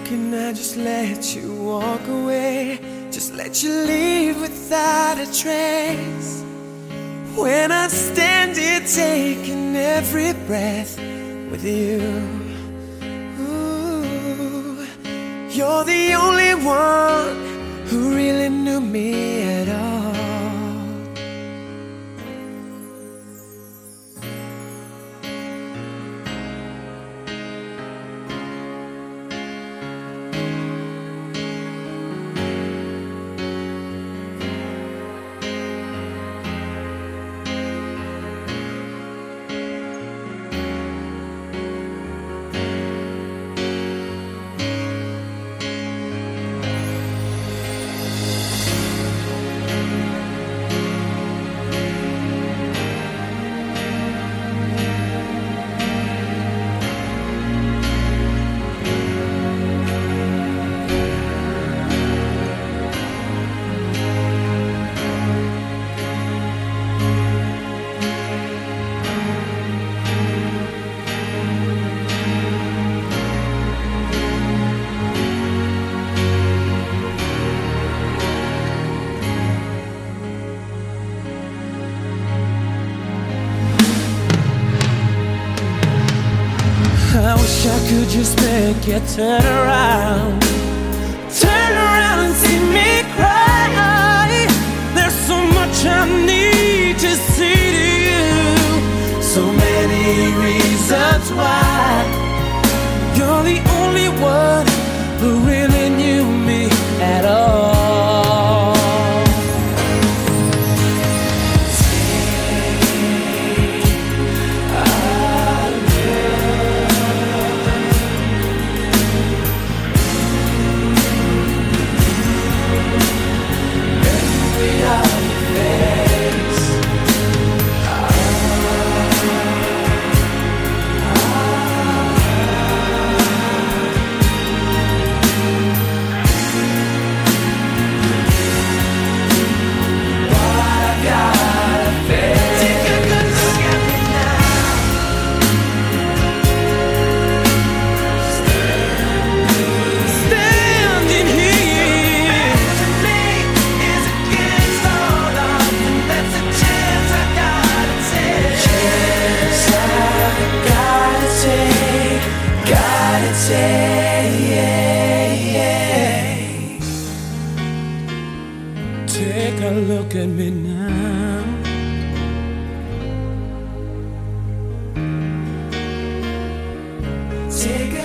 Can I just let you walk away? Just let you leave without a trace. When I stand here taking every breath with you, ooh, you're the only one who really knew me at all. I wish I could just make you turn around and see me cry. There's so much I need to say to you, so many reasons why. You're the only one who really knew me at all. Take a look at me now. Take